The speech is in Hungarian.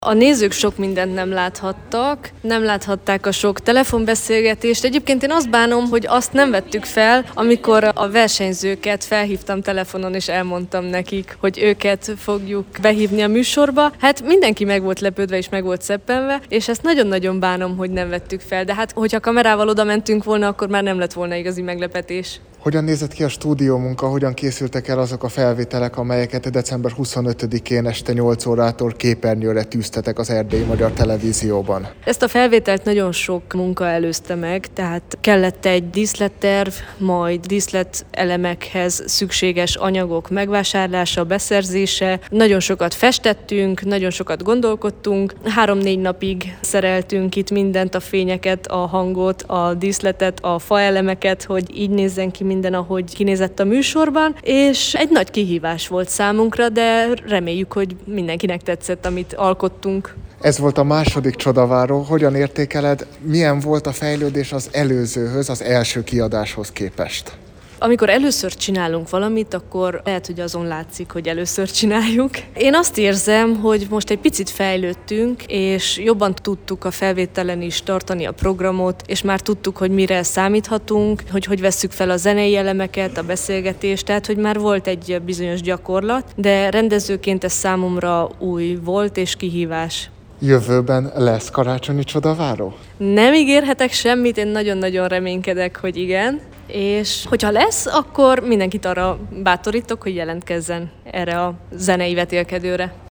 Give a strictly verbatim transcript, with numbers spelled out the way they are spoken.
A nézők sok mindent nem láthattak, nem láthatták a sok telefonbeszélgetést. Egyébként én azt bánom, hogy azt nem vettük fel, amikor a versenyzőket felhívtam telefonon, és elmondtam nekik, hogy őket fogjuk behívni a műsorba. Hát mindenki meg volt lepődve, és meg volt szeppenve, és ezt nagyon-nagyon bánom, hogy nem vettük fel. De hát, hogyha kamerával oda mentünk volna, akkor már nem lett volna igazi meglepetés. Hogyan nézett ki a stúdiómunka, hogyan készültek el azok a felvételek, amelyeket december huszonötödikén este nyolc órától képernyőre tűztetek az Erdélyi Magyar Televízióban? Ezt a felvételt nagyon sok munka előzte meg, tehát kellett egy díszletterv, majd díszletelemekhez szükséges anyagok megvásárlása, beszerzése. Nagyon sokat festettünk, nagyon sokat gondolkodtunk. Három-négy napig szereltünk itt mindent, a fényeket, a hangot, a díszletet, a faelemeket, hogy így nézzen ki minden, ahogy kinézett a műsorban, és egy nagy kihívás volt számunkra, de reméljük, hogy mindenkinek tetszett, amit alkottunk. Ez volt a második Csodaváró. Hogyan értékeled, milyen volt a fejlődés az előzőhöz, az első kiadáshoz képest? Amikor először csinálunk valamit, akkor lehet, hogy azon látszik, hogy először csináljuk. Én azt érzem, hogy most egy picit fejlődtünk, és jobban tudtuk a felvételen is tartani a programot, és már tudtuk, hogy mire számíthatunk, hogy hogy vesszük fel a zenei elemeket, a beszélgetést, tehát hogy már volt egy bizonyos gyakorlat, de rendezőként ez számomra új volt és kihívás. Jövőben lesz karácsonyi Csodaváró? Nem ígérhetek semmit, én nagyon-nagyon reménykedek, hogy igen. És hogyha lesz, akkor mindenkit arra bátorítok, hogy jelentkezzen erre a zenei vetélkedőre.